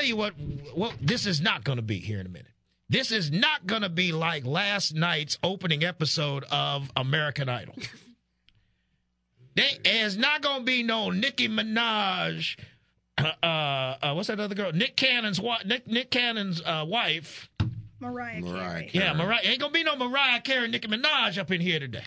you what this is not going to be here in a minute. This is not going to be like last night's opening episode of American Idol. There's not going to be no Nicki Minaj. What's that other girl? Nick Cannon's wife. Mariah Carey. Yeah, Mariah. Ain't going to be no Mariah Carey, Nicki Minaj up in here today.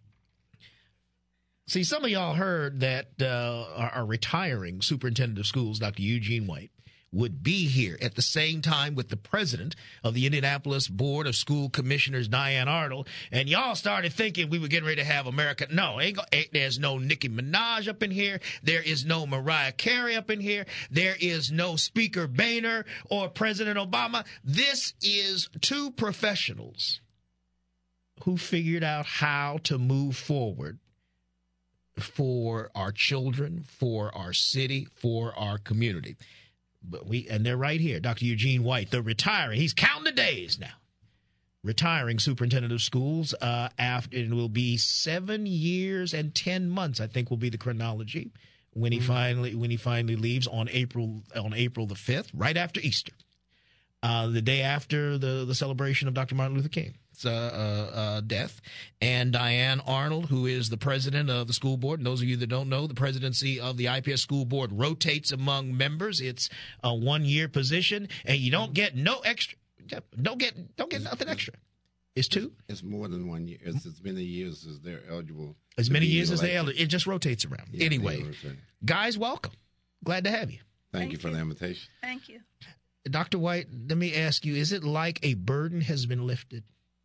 See, some of y'all heard that our retiring superintendent of schools, Dr. Eugene White, would be here at the same time with the president of the Indianapolis Board of School Commissioners, Diane Arnold, and y'all started thinking we were getting ready to have America. No, there's no Nicki Minaj up in here. There is no Mariah Carey up in here. There is no Speaker Boehner or President Obama. This is two professionals who figured out how to move forward for our children, for our city, for our community. And they're right here. Dr. Eugene White, the retiring. He's counting the days now. Retiring superintendent of schools. After it will be 7 years and 10 months, I think, will be the chronology when he finally leaves on April the 5th, right after Easter, the day after the celebration of Dr. Martin Luther King's death. And Diane Arnold, who is the president of the school board. And those of you that don't know, the presidency of the IPS school board rotates among members. It's a 1-year position, and you don't get no extra. Don't get nothing extra. It's 2. It's more than 1 year. It's as many years as they're eligible. As many years as they're eligible. It just rotates around. Yeah, anyway, guys, welcome. Glad to have you. Thank you for the invitation. Thank you. Dr. White, let me ask you, is it like a burden has been lifted?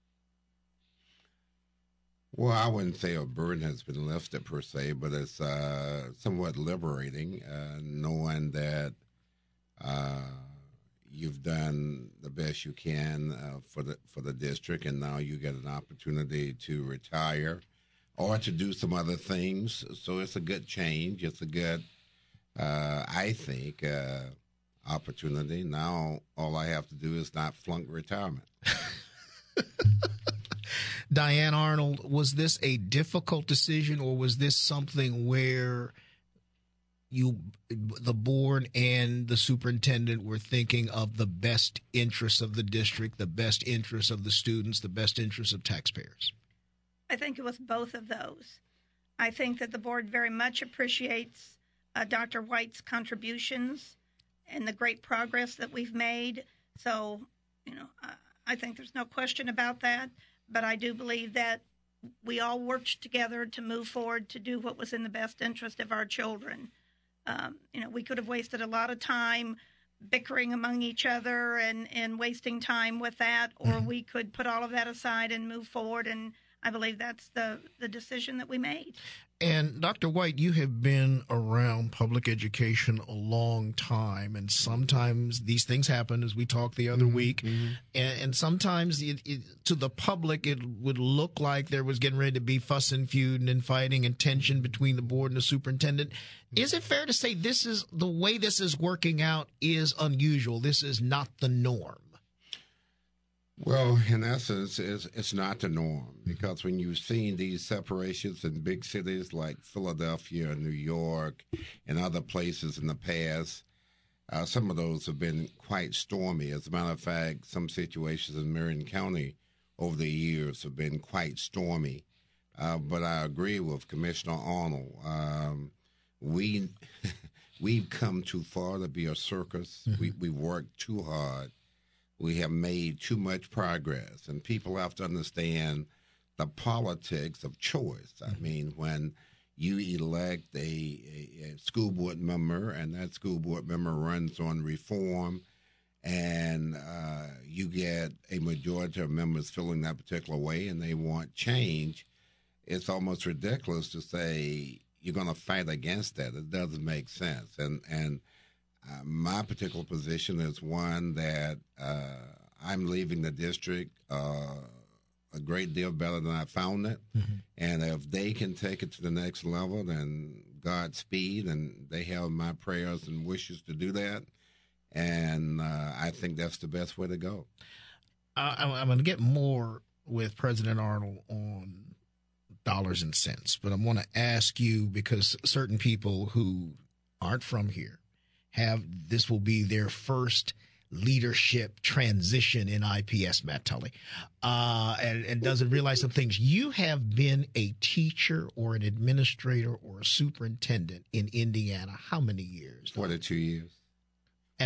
Well, I wouldn't say a burden has been lifted per se, but it's somewhat liberating, knowing that you've done the best you can for the district, and now you get an opportunity to retire or to do some other things. So it's a good change. It's a good, I think, opportunity. Now all I have to do is not flunk retirement. Diane Arnold, was this a difficult decision, or was this something where the board and the superintendent were thinking of the best interests of the district, the best interests of the students, the best interests of taxpayers? I think it was both of those. I think that the board very much appreciates Dr. White's contributions and the great progress that we've made. So, I think there's no question about that. But I do believe that we all worked together to move forward to do what was in the best interest of our children. We could have wasted a lot of time bickering among each other and wasting time with that, or we could put all of that aside and move forward. And I believe that's the decision that we made. And Dr. White, you have been around public education a long time, and sometimes these things happen, as we talked the other week, and sometimes to the public it would look like there was getting ready to be fuss and feud and fighting and tension between the board and the superintendent. Is it fair to say this is the way this is working out is unusual? This is not the norm? Well, in essence, it's not the norm, because when you've seen these separations in big cities like Philadelphia and New York and other places in the past, some of those have been quite stormy. As a matter of fact, some situations in Marion County over the years have been quite stormy. But I agree with Commissioner Arnold. We've come too far to be a circus. We've worked too hard. We have made too much progress, and people have to understand the politics of choice. I mean, when you elect a school board member, and that school board member runs on reform, and you get a majority of members feeling that particular way, and they want change, it's almost ridiculous to say you're going to fight against that. It doesn't make sense. And my particular position is one that I'm leaving the district a great deal better than I found it. And if they can take it to the next level, then Godspeed, and they have my prayers and wishes to do that. And I think that's the best way to go. I'm going to get more with President Arnold on dollars and cents, but I want to ask you, because certain people who aren't from here this will be their first leadership transition in IPS, Matt Tully, and doesn't realize some things. You have been a teacher or an administrator or a superintendent in Indiana how many years? 42 years. And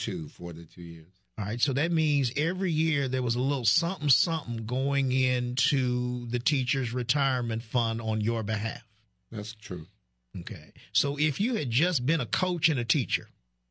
42 years. All right, so that means every year there was a little something going into the teacher's retirement fund on your behalf. That's true. Okay, so if you had just been a coach and a teacher,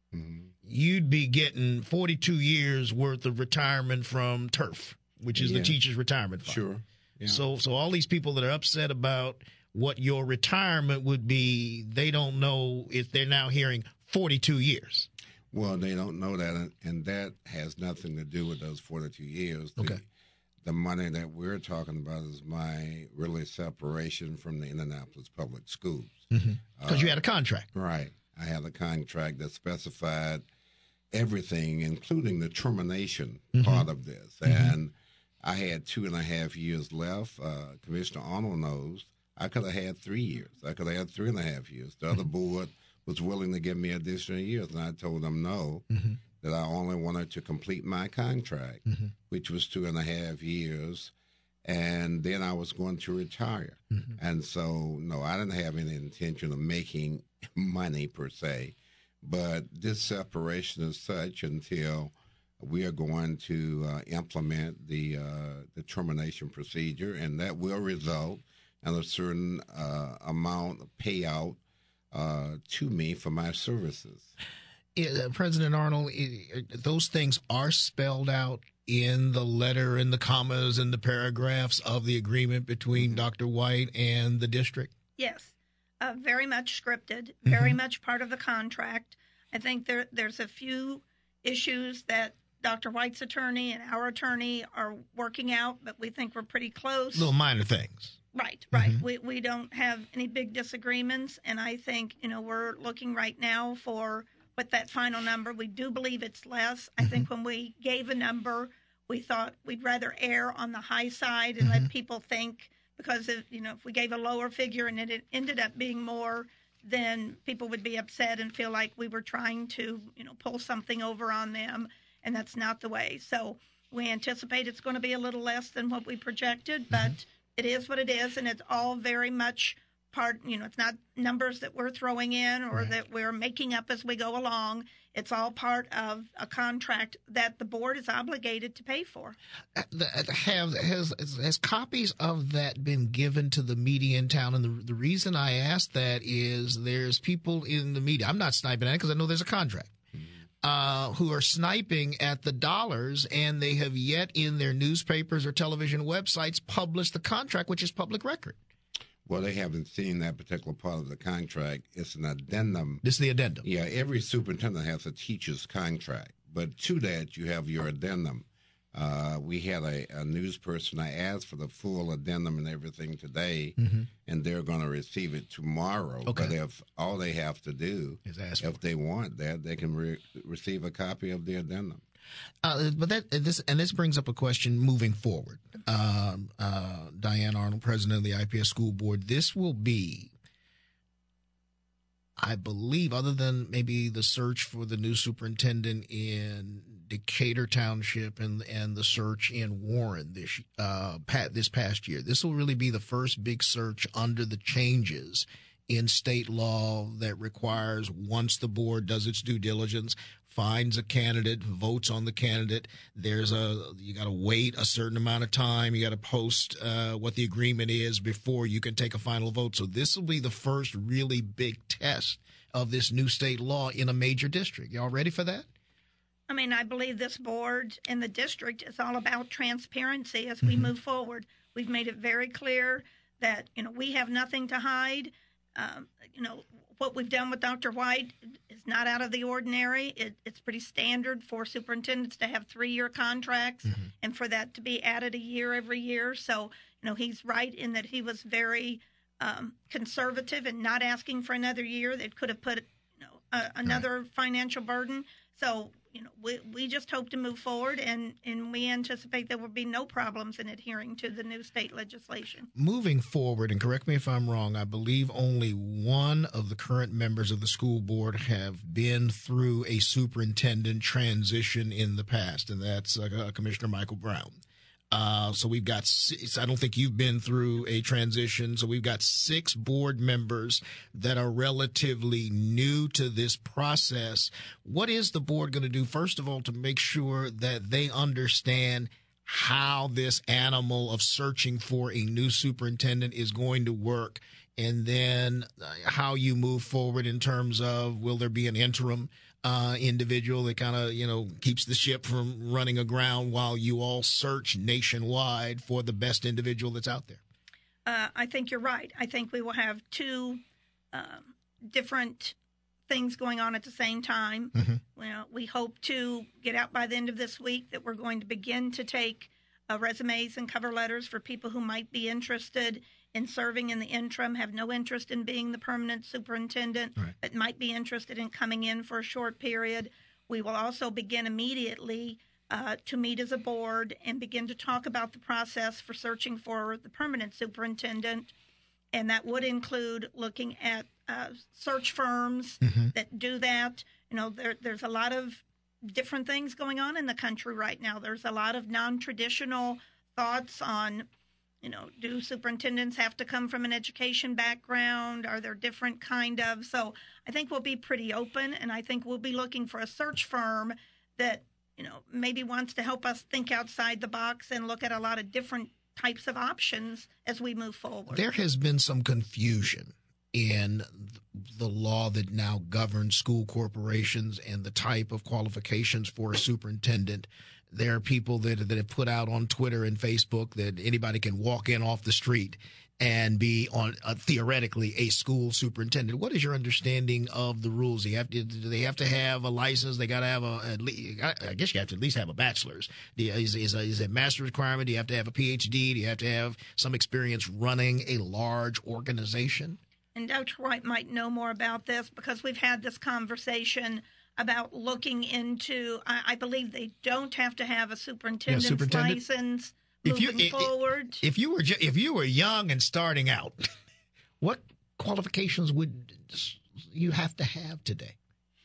you'd be getting 42 years worth of retirement from TURF, which is the teacher's retirement fund. Sure. Yeah. So all these people that are upset about what your retirement would be, they don't know if they're now hearing 42 years. Well, they don't know that, and that has nothing to do with those 42 years. The money that we're talking about is my really separation from the Indianapolis Public Schools. Because you had a contract. Right. I had a contract that specified everything, including the termination part of this. And I had 2.5 years left. Commissioner Arnold knows I could have had 3 years. I could have had 3.5 years. The other board was willing to give me additional years, and I told them no, that I only wanted to complete my contract, which was 2.5 years, and then I was going to retire. And so, no, I didn't have any intention of making money per se, but this separation is such until we are going to implement the termination procedure, and that will result in a certain amount of payout to me for my services. President Arnold, those things are spelled out in the letter and the commas and the paragraphs of the agreement between Dr. White and the district? Yes, very much scripted, very much part of the contract. I think there's a few issues that Dr. White's attorney and our attorney are working out, but we think we're pretty close. Little minor things. Right. We don't have any big disagreements, and I think, we're looking right now for what that final number. We do believe it's less. I think when we gave a number, we thought we'd rather err on the high side and let people think, because if we gave a lower figure and it ended up being more, then people would be upset and feel like we were trying to, pull something over on them, and that's not the way. So we anticipate it's going to be a little less than what we projected, but it is what it is, and it's all very much part, it's not numbers that we're throwing in or that we're making up as we go along. It's all part of a contract that the board is obligated to pay for. Has copies of that been given to the media in town? And the reason I ask that is there's people in the media, I'm not sniping at it because I know there's a contract, who are sniping at the dollars, and they have yet in their newspapers or television websites published the contract, which is public record. Well, they haven't seen that particular part of the contract. It's an addendum. This is the addendum. Yeah, every superintendent has a teacher's contract, but to that you have your addendum. We had a news person. I asked for the full addendum and everything today, and they're going to receive it tomorrow. Okay. But if all they have to do is ask if they want that, they can receive a copy of the addendum. But this brings up a question moving forward. Diane Arnold, president of the IPS School Board, this will be, I believe, other than maybe the search for the new superintendent in Decatur Township and the search in Warren this past year, this will really be the first big search under the changes in state law that requires, once the board does its due diligence, finds a candidate, votes on the candidate, you got to wait a certain amount of time. You got to post what the agreement is before you can take a final vote. So this will be the first really big test of this new state law in a major district. Y'all ready for that? I mean, I believe this board and the district is all about transparency as we move forward. We've made it very clear that, we have nothing to hide. What we've done with Dr. White is not out of the ordinary. It's pretty standard for superintendents to have 3-year contracts and for that to be added a year every year. So, he's right in that he was very conservative and not asking for another year. That could have put, another financial burden. So, we just hope to move forward, and we anticipate there will be no problems in adhering to the new state legislation. Moving forward, and correct me if I'm wrong, I believe only one of the current members of the school board have been through a superintendent transition in the past, and that's Commissioner Michael Brown. So we've got six. I don't think you've been through a transition. So we've got 6 board members that are relatively new to this process. What is the board going to do, first of all, to make sure that they understand how this animal of searching for a new superintendent is going to work? And then how you move forward in terms of, will there be an interim individual that kind of, keeps the ship from running aground while you all search nationwide for the best individual that's out there? I think you're right. I think we will have 2 different things going on at the same time. Mm-hmm. We hope to get out by the end of this week that we're going to begin to take resumes and cover letters for people who might be interested in serving in the interim, have no interest in being the permanent superintendent, right, but might be interested in coming in for a short period. We will also begin immediately to meet as a board and begin to talk about the process for searching for the permanent superintendent. And that would include looking at search firms mm-hmm. that do that. There's a lot of different things going on in the country right now. There's a lot of non-traditional thoughts on, do superintendents have to come from an education background? Are there different kind of? So I think we'll be pretty open, and I think we'll be looking for a search firm that, maybe wants to help us think outside the box and look at a lot of different types of options as we move forward. There has been some confusion in the law that now governs school corporations and the type of qualifications for a superintendent. There are people that have put out on Twitter and Facebook that anybody can walk in off the street and be on theoretically a school superintendent. What is your understanding of the rules? Do they have to have a license? They got to have I guess you have to at least have a bachelor's. Is it a master's requirement? Do you have to have a PhD? Do you have to have some experience running a large organization? And Dr. White might know more about this because we've had this conversation about looking into, I believe they don't have to have a superintendent's license moving forward. If you were young and starting out, what qualifications would you have to have today?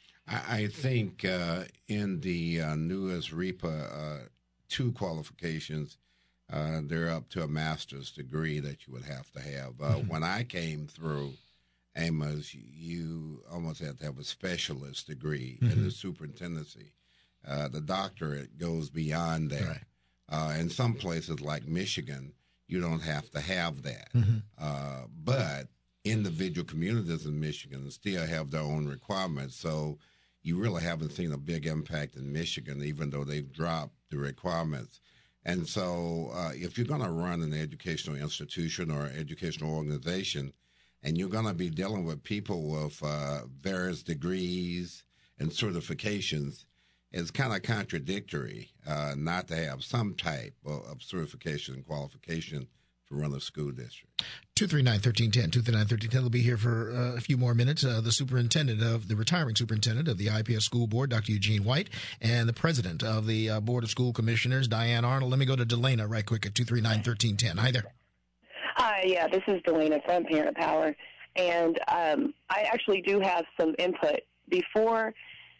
I think in the newest REPA 2 qualifications, they're up to a master's degree that you would have to have. When I came through Amos, you almost had to have a specialist degree mm-hmm. in the superintendency. The doctorate goes beyond that. Right. In some places like Michigan, you don't have to have that. Mm-hmm. But individual communities in Michigan still have their own requirements. So you really haven't seen a big impact in Michigan, even though they've dropped the requirements. And so if you're going to run an educational institution or educational organization, and you're going to be dealing with people with various degrees and certifications, it's kind of contradictory not to have some type of certification and qualification to run a school district. 239-1310. 239-1310 will be here for a few more minutes. The retiring superintendent of the IPS School Board, Dr. Eugene White, and the president of the Board of School Commissioners, Diane Arnold. Let me go to Delana right quick at 239-1310. Hi there. Hi, yeah, this is Delana from Parent Power, and I actually do have some input. Before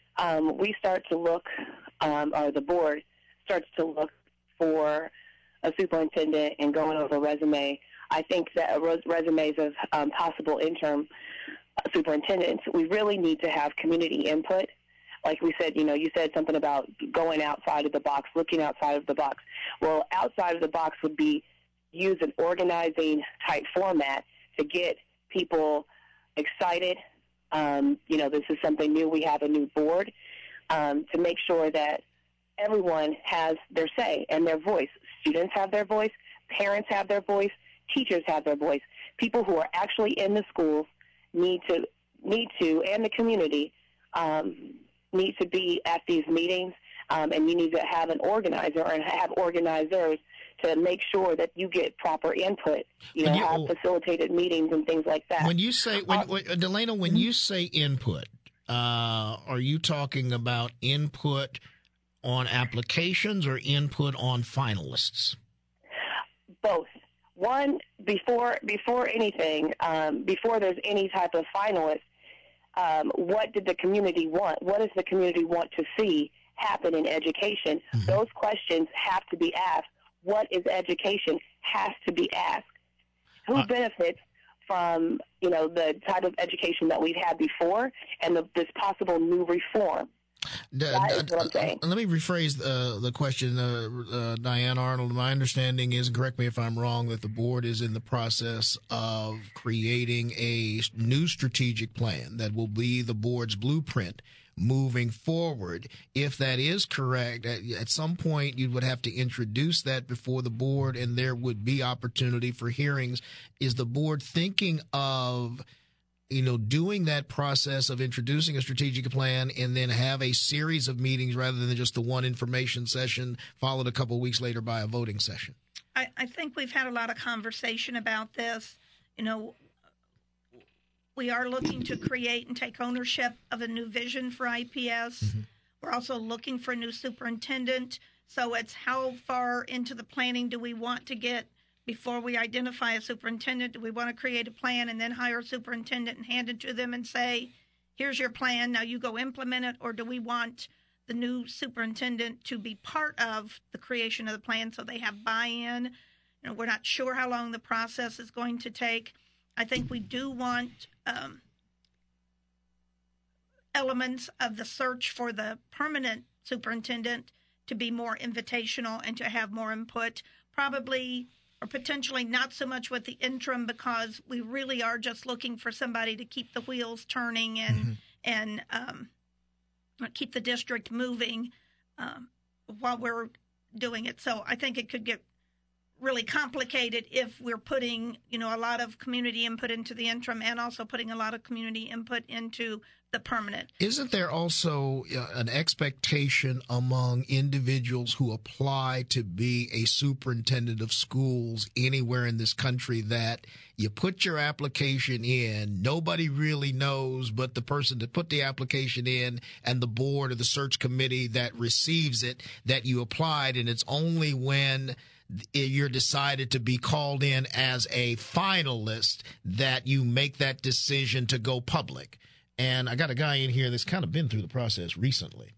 we start to look, or the board starts to look for a superintendent and going over a resume, I think that resumes of possible interim superintendents, we really need to have community input. Like we said, you said something about going outside of the box, looking outside of the box. Well, outside of the box would be use an organizing type format to get people excited. This is something new. We have a new board to make sure that everyone has their say and their voice. Students have their voice. Parents have their voice. Teachers have their voice. People who are actually in the schools need to, and the community need to be at these meetings. And you need to have an organizer and have organizers to make sure that you get proper input, have facilitated meetings and things like that. When you say, Delana, when you say input, are you talking about input on applications or input on finalists? Both. One, before anything, before there's any type of finalist, what did the community want? What does the community want to see happen in education? Mm-hmm. Those questions have to be asked. What is education has to be asked. Who benefits from, the type of education that we've had before and this possible new reform? That is what I'm saying. Let me rephrase the question, Diane Arnold. My understanding is, correct me if I'm wrong, that the board is in the process of creating a new strategic plan that will be the board's blueprint moving forward. If that is correct, at some point you would have to introduce that before the board, and there would be opportunity for hearings. Is the board thinking of doing that process of introducing a strategic plan and then have a series of meetings rather than just the one information session followed a couple of weeks later by a voting session? I think we've had a lot of conversation about this. We are looking to create and take ownership of a new vision for IPS. Mm-hmm. We're also looking for a new superintendent. So it's how far into the planning do we want to get before we identify a superintendent? Do we want to create a plan and then hire a superintendent and hand it to them and say, here's your plan, now you go implement it? Or do we want the new superintendent to be part of the creation of the plan so they have buy-in? We're not sure how long the process is going to take. I think we do want elements of the search for the permanent superintendent to be more invitational and to have more input, probably or potentially not so much with the interim, because we really are just looking for somebody to keep the wheels turning and keep the district moving while we're doing it. So I think it could get really complicated if we're putting, a lot of community input into the interim and also putting a lot of community input into the permanent. Isn't there also an expectation among individuals who apply to be a superintendent of schools anywhere in this country that you put your application in, nobody really knows but the person that put the application in and the board or the search committee that receives it that you applied, and it's only when you're decided to be called in as a finalist that you make that decision to go public? And I got a guy in here that's kind of been through the process recently.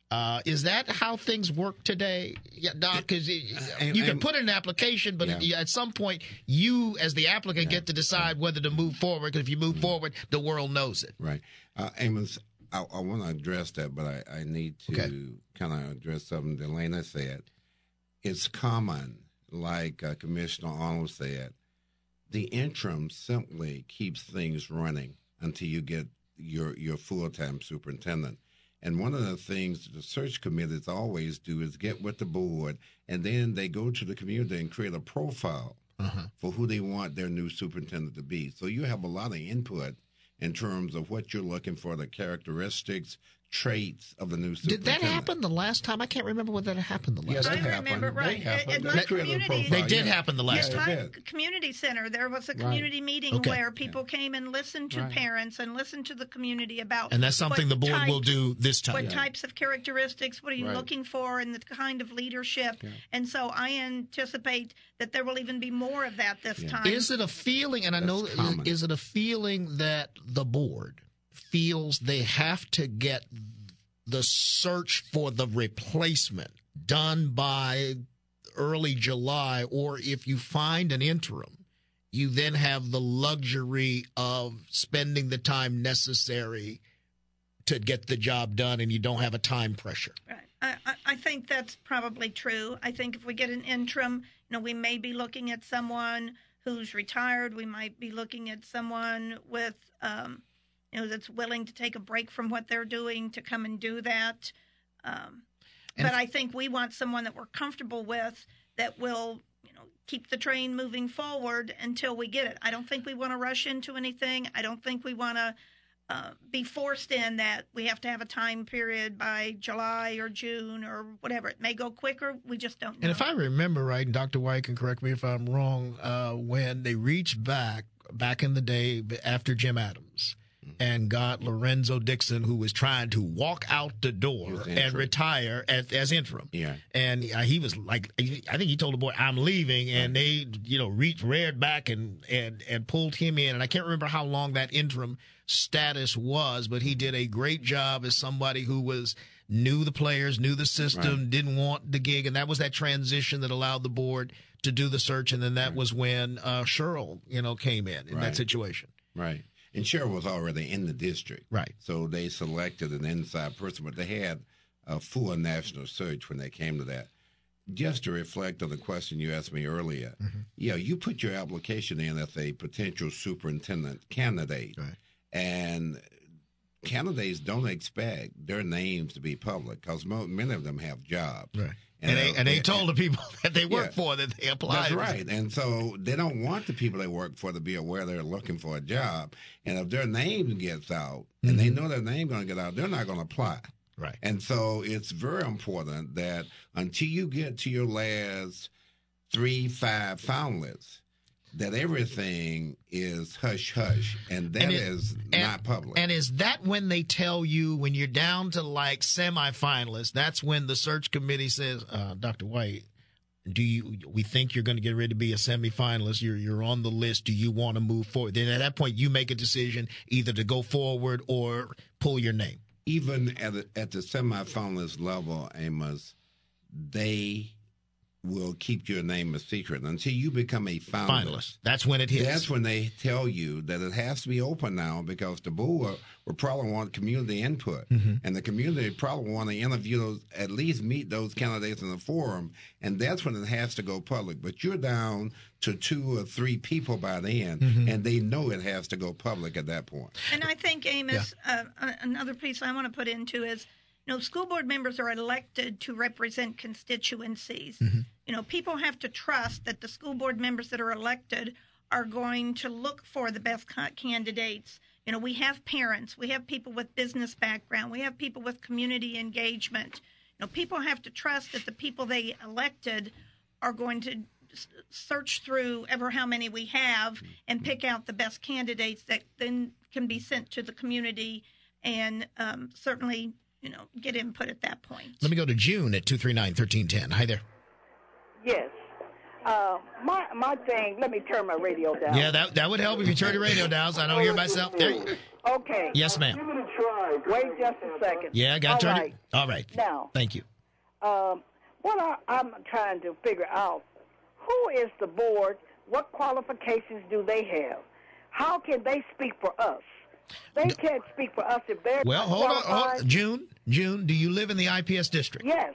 Is that how things work today, Doc? Because you can put in an application, but at some point, you as the applicant get to decide whether to move forward. Because if you move forward, the world knows it. Right. Amos, I want to address that, but I need to kind of address something Delana said. It's common, like Commissioner Arnold said, the interim simply keeps things running until you get your full-time superintendent. And one of the things the search committees always do is get with the board, and then they go to the community and create a profile for who they want their new superintendent to be. So you have a lot of input in terms of what you're looking for, the characteristics, traits of the new superintendent. Did that happen the last time? I can't remember whether that happened the last time. I remember, right. At my community, they did happen the last time. At my community center, there was a community meeting where people came and listened to parents and listened to the community about. And that's something the board will do this time. What types of characteristics, what are you looking for, and the kind of leadership. Yeah. And so I anticipate that there will even be more of that this time. Is it a feeling, and I know, is it a feeling that the board feels they have to get the search for the replacement done by early July, or if you find an interim, you then have the luxury of spending the time necessary to get the job done and you don't have a time pressure? Right. I think that's probably true. I think if we get an interim, we may be looking at someone who's retired. We might be looking at someone with that's willing to take a break from what they're doing to come and do that. But I think we want someone that we're comfortable with that will, keep the train moving forward until we get it. I don't think we want to rush into anything. I don't think we want to be forced in that we have to have a time period by July or June or whatever. It may go quicker. We just don't know. And if I remember right, and Dr. White can correct me if I'm wrong, when they reached back in the day after Jim Adams, and got Lorenzo Dixon, who was trying to walk out the door and retire as interim. Yeah. And he was like, I think he told the board, "I'm leaving," and they, reared back and pulled him in. And I can't remember how long that interim status was, but he did a great job as somebody who knew the players, knew the system, didn't want the gig, and that was that transition that allowed the board to do the search. And then that was when Sherrill, came in that situation. Right. And Sherrill was already in the district. Right. So they selected an inside person, but they had a full national search when they came to that. Just to reflect on the question you asked me earlier, you put your application in as a potential superintendent candidate, and candidates don't expect their names to be public because many of them have jobs. Right. And they told the people that they work for that they applied. That's right. And so they don't want the people they work for to be aware they're looking for a job. And if their name gets out and they know their name going to get out, they're not going to apply. Right. And so it's very important that until you get to your last 3-5 finalists, that everything is hush-hush, and that is not public. And is that when they tell you, when you're down to like semifinalists, that's when the search committee says, Dr. White, we think you're going to get ready to be a semifinalist. You're on the list. Do you want to move forward? Then at that point, you make a decision either to go forward or pull your name. Even at the semifinalist level, Amos, they will keep your name a secret until you become a finalist. That's when it hits. That's when they tell you that it has to be open now because the board will probably want community input. And the community probably want to interview those, at least meet those candidates in the forum, and that's when it has to go public. But you're down to 2 or 3 people by then, and they know it has to go public at that point. And I think, Amos, another piece I want to put into is, school board members are elected to represent constituencies. People have to trust that the school board members that are elected are going to look for the best candidates. We have parents, we have people with business background, we have people with community engagement. People have to trust that the people they elected are going to search through ever how many we have and pick out the best candidates that then can be sent to the community and certainly get input at that point. Let me go to June at 239-1310. Hi there. Yes. My thing, let me turn my radio down. Yeah, that would help if you turn your radio down so I don't hear myself. There. Okay. Yes, ma'am. Give it a try. Wait just a second. Yeah, I got to turn it. All right. Now. Thank you. What I'm trying to figure out, who is the board? What qualifications do they have? How can they speak for us? They can't speak for us if they're hold on. June, do you live in the IPS district? Yes.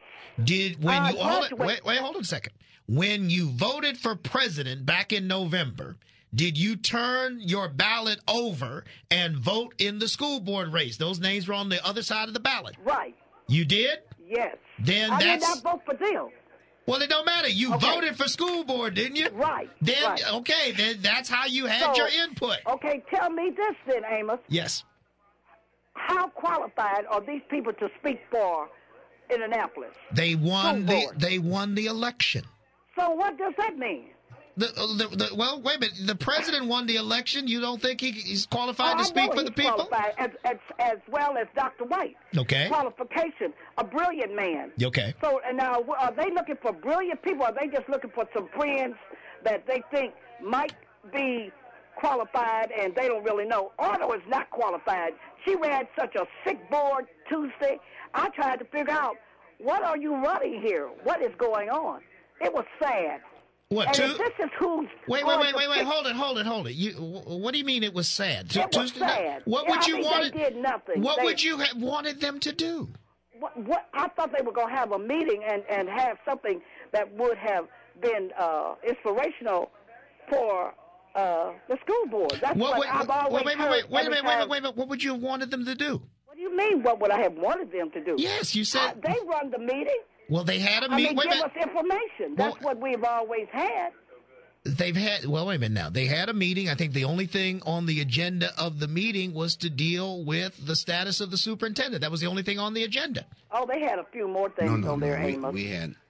Wait, hold on a second. When you voted for president back in November, did you turn your ballot over and vote in the school board race? Those names were on the other side of the ballot. Right. You did? Yes. Then I did not vote for them. Well, it don't matter. You voted for school board, didn't you? Right. Then right. Okay, then that's how you had your input. Okay, tell me this then, Amos. Yes. How qualified are these people to speak for Indianapolis? They won the election. So what does that mean? Well, wait a minute. The president won the election. You don't think he's qualified to speak for the people? Qualified as well as Dr. White. Okay. Qualification, a brilliant man. Okay. So now, are they looking for brilliant people, or are they just looking for some friends that they think might be qualified and they don't really know? Otto is not qualified. She ran such a sick board Tuesday. I tried to figure out, what are you running here? What is going on? It was sad. What? And this is who's wait! Hold it! What do you mean it was sad? It was sad. What would you want? They did nothing. What would you have wanted them to do? What I thought they were going to have a meeting and have something that would have been inspirational for the school board. That's what I've always heard. Wait a minute. What would you have wanted them to do? What do you mean? What would I have wanted them to do? Yes, you said they run the meeting. Well, they had a meeting. Give us information. That's what we've always had. They've had, well, wait a minute now. They had a meeting. I think the only thing on the agenda of the meeting was to deal with the status of the superintendent. That was the only thing on the agenda. Oh, they had a few more things on there, Amos. We had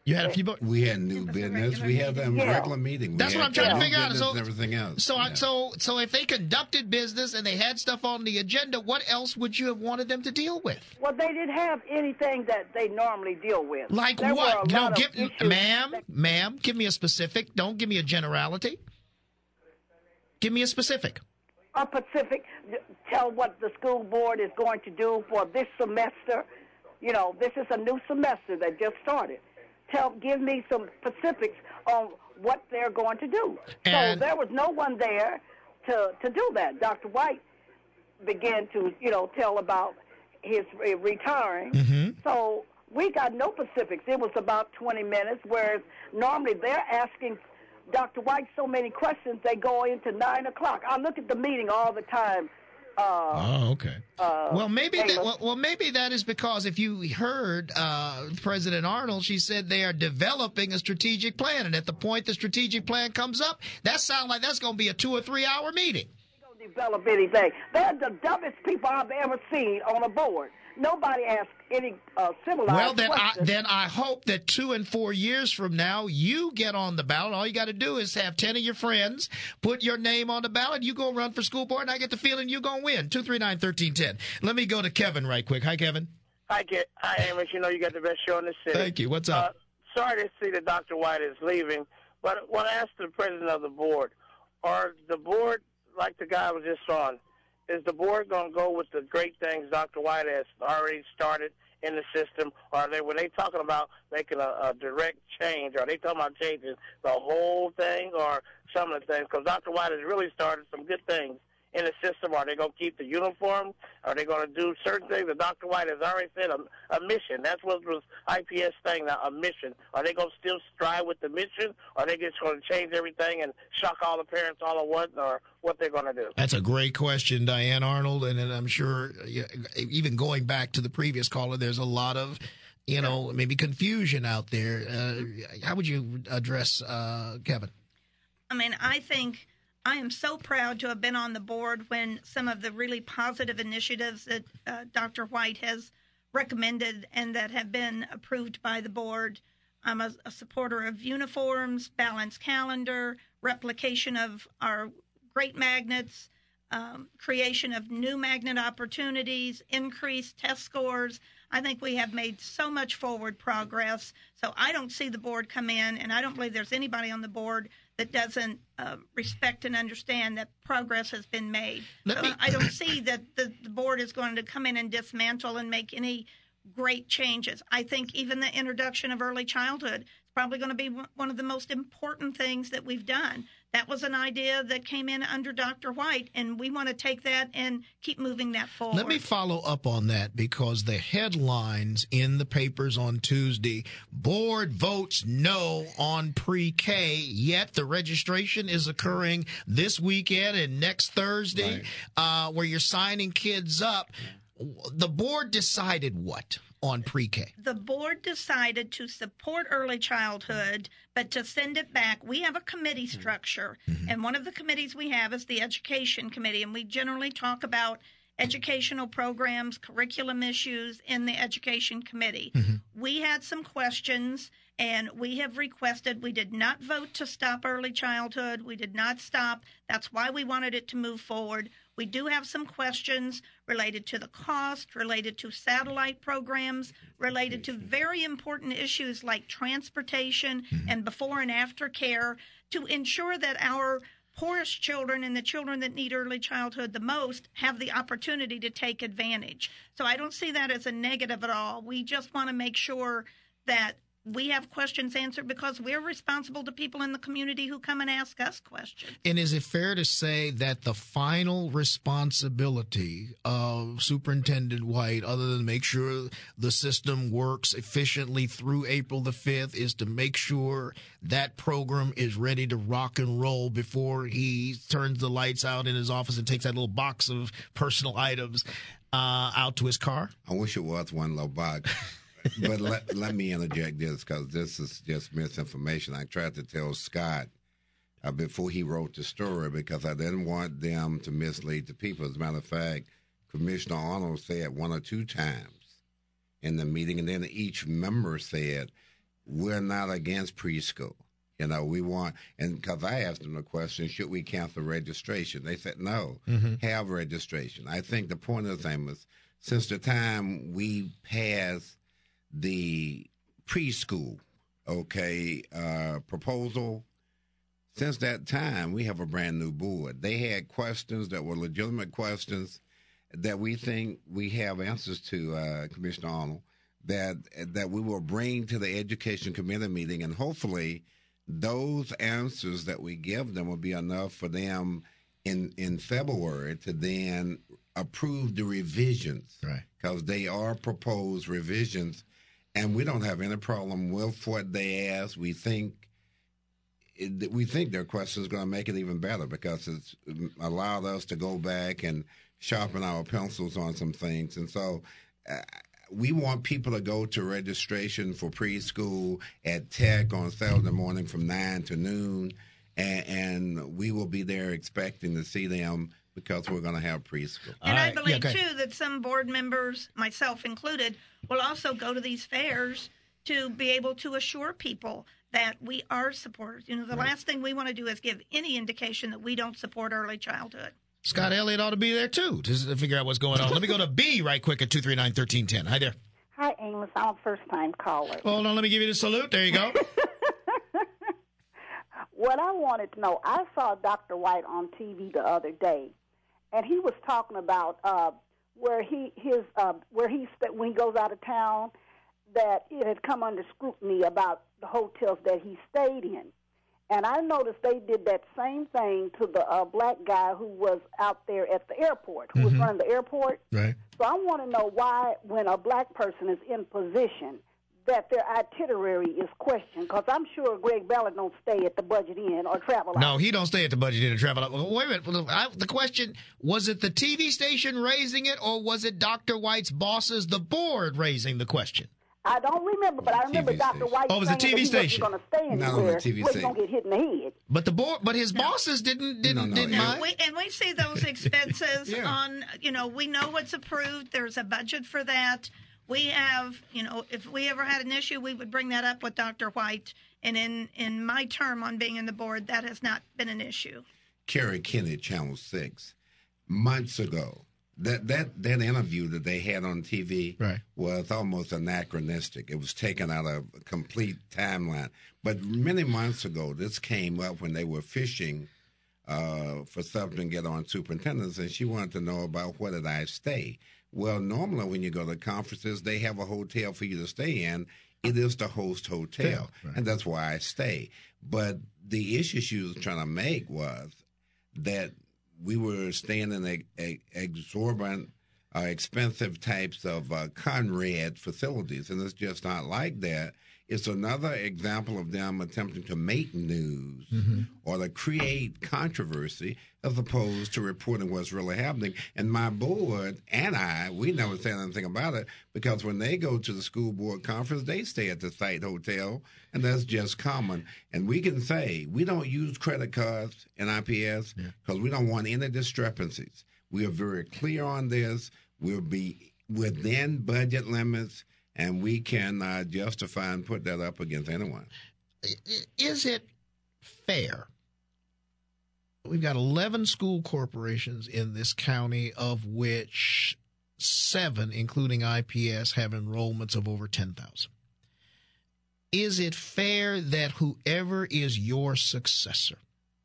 You had a few more. We had new business. We had a regular meeting. That's what I'm trying to figure out. So everything else. So if they conducted business and they had stuff on the agenda, what else would you have wanted them to deal with? Well, they didn't have anything that they normally deal with. Like there what? No, ma'am, give me a specific. Don't give me a generality. Give me a specific. A specific. Tell what the school board is going to do for this semester. You know, this is a new semester that just started. Give me some specifics on what they're going to do. And so there was no one there to do that. Dr. White began to, tell about his retiring. Mm-hmm. So we got no specifics. It was about 20 minutes, whereas normally they're asking Dr. White so many questions, they go into 9 o'clock. I look at the meeting all the time. Okay. Well, maybe that is because if you heard President Arnold, she said they are developing a strategic plan, and at the point the strategic plan comes up, that sounds like that's going to be a 2 or 3 hour meeting. They don't develop anything. They're the dumbest people I've ever seen on a board. Nobody asks any civilized questions. Then I hope that 2 and 4 years from now, you get on the ballot. All you got to do is have 10 of your friends put your name on the ballot. You go run for school board, and I get the feeling you're going to win. 239-1310. Let me go to Kevin right quick. Hi, Kevin. Hi, Amos. You know you got the best show in the city. Thank you. What's up? Sorry to see that Dr. White is leaving, but when I asked the president of the board, are the board, like the guy was just on, is the board going to go with the great things Dr. White has already started in the system? Or were they talking about making a direct change? Are they talking about changing the whole thing or some of the things? Because Dr. White has really started some good things in the system. Are they going to keep the uniform? Are they going to do certain things that Dr. White has already said, a mission? That's what was IPS thing, now, a mission. Are they going to still strive with the mission? Or are they just going to change everything and shock all the parents all at once? Or what they're going to do? That's a great question, Diane Arnold. And I'm sure even going back to the previous caller, there's a lot of, maybe confusion out there. How would you address Kevin? I mean, I think I am so proud to have been on the board when some of the really positive initiatives that Dr. White has recommended and that have been approved by the board. I'm a supporter of uniforms, balanced calendar, replication of our great magnets, creation of new magnet opportunities, increased test scores. I think we have made so much forward progress. So I don't see the board come in, and I don't believe there's anybody on the board that doesn't respect and understand that progress has been made. I don't see that the board is going to come in and dismantle and make any great changes. I think even the introduction of early childhood is probably going to be one of the most important things that we've done. That was an idea that came in under Dr. White, and we want to take that and keep moving that forward. Let me follow up on that, because the headlines in the papers on Tuesday, board votes no on pre-K, yet the registration is occurring this weekend and next Thursday, where you're signing kids up. The board decided what on pre-K? The board decided to support early childhood, but to send it back. We have a committee structure, and one of the committees we have is the Education Committee, and we generally talk about educational programs, curriculum issues in the Education Committee. We had some questions, and we have requested. We did not vote to stop early childhood. We did not stop. That's why we wanted it to move forward. We do have some questions related to the cost, related to satellite programs, related to very important issues like transportation and before and after care, to ensure that our poorest children and the children that need early childhood the most have the opportunity to take advantage. So I don't see that as a negative at all. We just want to make sure that we have questions answered, because we're responsible to people in the community who come and ask us questions. And is it fair to say that the final responsibility of Superintendent White, other than make sure the system works efficiently through April the 5th, is to make sure that program is ready to rock and roll before he turns the lights out in his office and takes that little box of personal items out to his car? I wish it was one little box. But let me interject this, because this is just misinformation. I tried to tell Scott before he wrote the story, because I didn't want them to mislead the people. As a matter of fact, Commissioner Arnold said 1 or 2 times in the meeting, and then each member said, we're not against preschool. You know, we want, and because I asked them the question, should we cancel registration? They said no, have registration. I think the point of the thing was, since the time we passed the preschool, proposal, since that time, we have a brand new board. They had questions that were legitimate questions that we think we have answers to, Commissioner Arnold, that we will bring to the Education Committee meeting, and hopefully those answers that we give them will be enough for them in February to then approve the revisions. Right. Because they are proposed revisions, and we don't have any problem with what they ask. We think their question is going to make it even better because it's allowed us to go back and sharpen our pencils on some things. And so we want people to go to registration for preschool at Tech on Saturday morning from 9 to noon, and we will be there expecting to see them because we're going to have preschool. And I believe, too, that some board members, myself included, will also go to these fairs to be able to assure people that we are supporters. You know, the last thing we want to do is give any indication that we don't support early childhood. Scott Elliott ought to be there, too, to figure out what's going on. Let me go to B right quick at 239-1310. Hi there. Hi, Amos. I'm a first-time caller. Hold on. Let me give you the salute. There you go. What I wanted to know, I saw Dr. White on TV the other day, and he was talking about when he goes out of town, that it had come under scrutiny about the hotels that he stayed in. And I noticed they did that same thing to the black guy who was out there at the airport, who was running the airport. Right. So I want to know why, when a black person is in position, that their itinerary is questioned. Because I'm sure Greg Ballard don't stay at the Budget Inn or Travel Out. No, he don't stay at the Budget Inn or Travel Out. Wait a minute. The question, was it the TV station raising it, or was it Dr. White's bosses, the board, raising the question? I don't remember, but I remember Dr. White saying that he wasn't going to stay anywhere. He wasn't going to get hit in the head. But the board, his bosses didn't mind. And we see those expenses on, we know what's approved. There's a budget for that. We have, if we ever had an issue, we would bring that up with Dr. White. And in my term on being in the board, that has not been an issue. Kerry Kennedy, Channel 6, months ago, that interview that they had on TV was almost anachronistic. It was taken out of a complete timeline. But many months ago, this came up when they were fishing for something to get on superintendents, and she wanted to know about where did I stay. Well, normally when you go to conferences, they have a hotel for you to stay in. It is the host hotel, and that's why I stay. But the issue she was trying to make was that we were staying in exorbitant, expensive types of Conrad facilities, and it's just not like that. It's another example of them attempting to make news or to create controversy as opposed to reporting what's really happening. And my board and we never said anything about it because when they go to the school board conference, they stay at the site hotel, and that's just common. And we can say we don't use credit cards in IPS because we don't want any discrepancies. We are very clear on this. We'll be within budget limits, and we can justify and put that up against anyone. Is it fair? We've got 11 school corporations in this county, of which 7, including IPS, have enrollments of over 10,000. Is it fair that whoever is your successor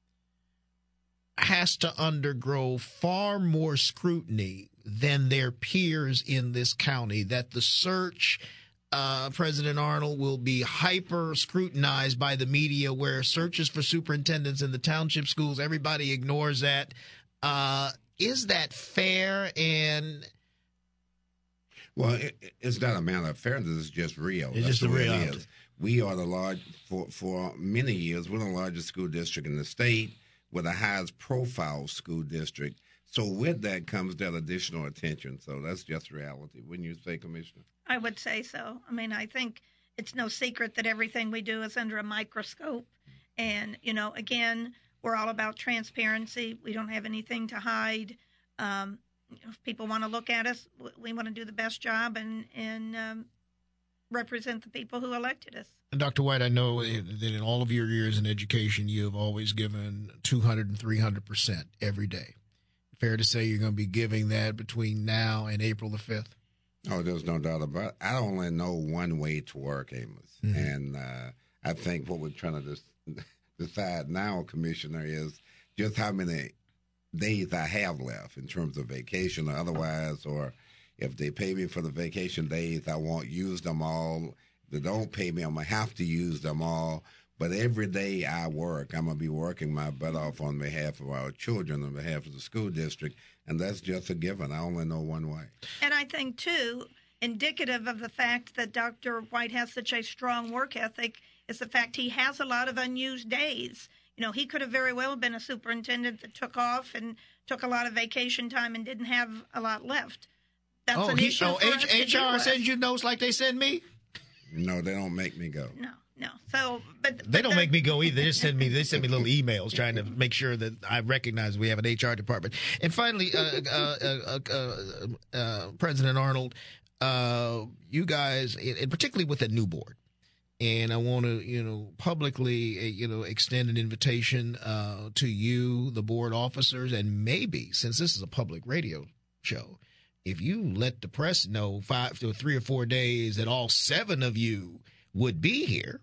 has to undergo far more scrutiny than their peers in this county, that the search, President Arnold, will be hyper scrutinized by the media, where searches for superintendents in the township schools, everybody ignores that? Is that fair? And well, it's not a matter of fairness. It's just real. It's just the reality. We are for many years, we're the largest school district in the state. We're the highest profile school district. So with that comes that additional attention. So that's just reality. Wouldn't you say, Commissioner? I would say so. I mean, I think it's no secret that everything we do is under a microscope. And, again, we're all about transparency. We don't have anything to hide. If people want to look at us, we want to do the best job. And represent the people who elected us. And Dr. White, I know that in all of your years in education, you have always given 200 and 300% every day. Fair to say you're going to be giving that between now and April the 5th? Oh, there's no doubt about it. I only know one way to work, Amos. Mm-hmm. And I think what we're trying to decide now, Commissioner, is just how many days I have left in terms of vacation or otherwise, or if they pay me for the vacation days, I won't use them all. If they don't pay me, I'm going to have to use them all. But every day I work, I'm going to be working my butt off on behalf of our children, on behalf of the school district, and that's just a given. I only know one way. And I think, too, indicative of the fact that Dr. White has such a strong work ethic is the fact he has a lot of unused days. You know, he could have very well been a superintendent that took off and took a lot of vacation time and didn't have a lot left. That's an issue for us to deal HR with. sends you notes like they send me? No, they don't make me go. No. So, but they don't make me go either. They send me little emails trying to make sure that I recognize we have an HR department. And finally, President Arnold, you guys, and particularly with the new board, and I want to, publicly, extend an invitation to you, the board officers, and maybe, since this is a public radio show, if you let the press know 5 to 3 or 4 days that all 7 of you would be here,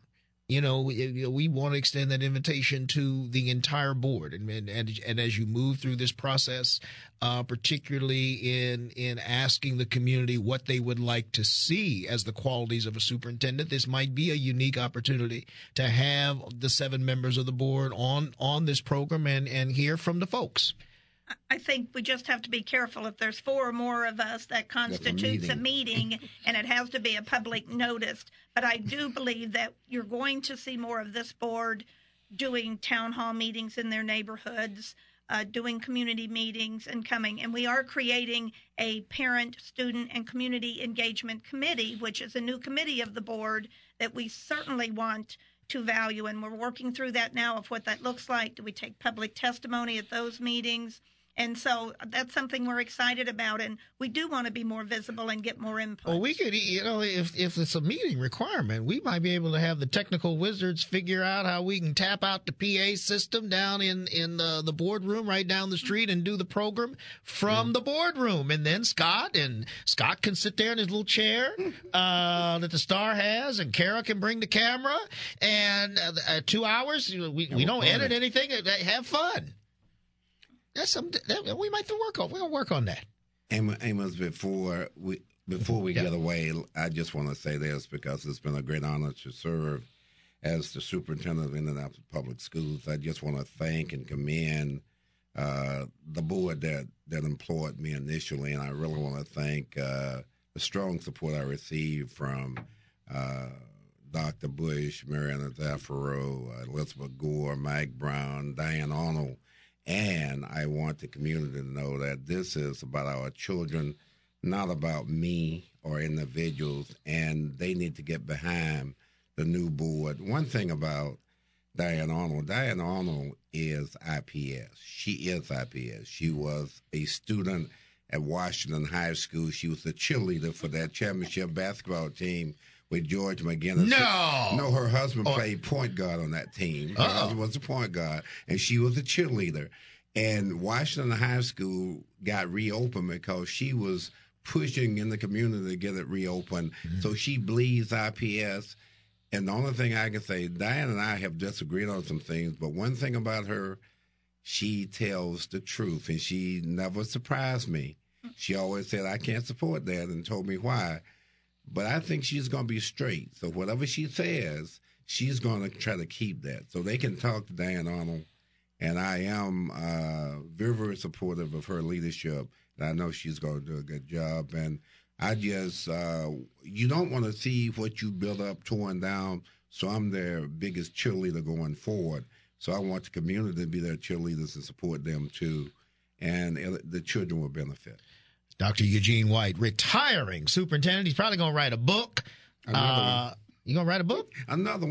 we want to extend that invitation to the entire board. And as you move through this process, particularly in asking the community what they would like to see as the qualities of a superintendent, this might be a unique opportunity to have the 7 members of the board on this program and hear from the folks. I think we just have to be careful. If there's 4 or more of us, that constitutes a meeting, and it has to be a public notice. But I do believe that you're going to see more of this board doing town hall meetings in their neighborhoods, doing community meetings and coming. And we are creating a parent, student, and community engagement committee, which is a new committee of the board that we certainly want to value. And we're working through that now of what that looks like. Do we take public testimony at those meetings? And so that's something we're excited about, and we do want to be more visible and get more input. Well, we could, if it's a meeting requirement, we might be able to have the technical wizards figure out how we can tap out the PA system down in the boardroom right down the street and do the program from the boardroom. And then Scott can sit there in his little chair that the star has, and Kara can bring the camera. And 2 hours, we don't edit anything. Have fun. That's something that we might work on. We're gonna work on that. Amos, before we get away, I just want to say this because it's been a great honor to serve as the superintendent of Indianapolis Public Schools. I just want to thank and commend the board that employed me initially, and I really want to thank the strong support I received from Dr. Bush, Mariana Zaffaro, Elizabeth Gore, Mike Brown, Diane Arnold. And I want the community to know that this is about our children, not about me or individuals, and they need to get behind the new board. One thing about Diane Arnold is IPS. She is IPS. She was a student at Washington High School. She was the cheerleader for that championship basketball team with George McGinnis. No, her husband played point guard on that team. Her husband was a point guard, and she was a cheerleader. And Washington High School got reopened because she was pushing in the community to get it reopened. Mm-hmm. So she bleeds IPS. And the only thing I can say, Diane and I have disagreed on some things, but one thing about her, she tells the truth, and she never surprised me. She always said, I can't support that, and told me why. But I think she's going to be straight. So whatever she says, she's going to try to keep that. So they can talk to Diane Arnold. And I am very, very supportive of her leadership. And I know she's going to do a good job. And I just, you don't want to see what you build up torn down. So I'm their biggest cheerleader going forward. So I want the community to be their cheerleaders and support them too. And the children will benefit. Dr. Eugene White, retiring superintendent. He's probably going to write a book. Another one. You going to write a book? Another one.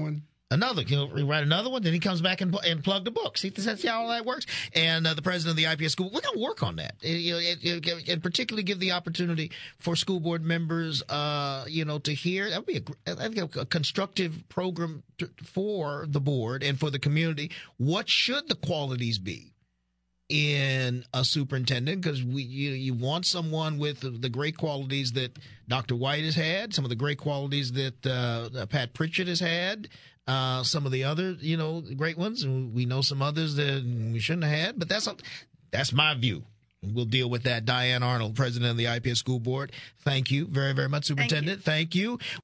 Another, write another one, then he comes back and plug the book. See how all that works? And the president of the IPS school, we're going to work on that. And particularly give the opportunity for school board members, to hear. That would be a constructive program for the board and for the community. What should the qualities be in a superintendent? Because you want someone with the great qualities that Dr. White has had, some of the great qualities that Pat Pritchett has had, some of the other, great ones. And we know some others that we shouldn't have had, but that's my view. We'll deal with that. Diane Arnold, president of the IPS School Board. Thank you very, very much, Superintendent. Thank you.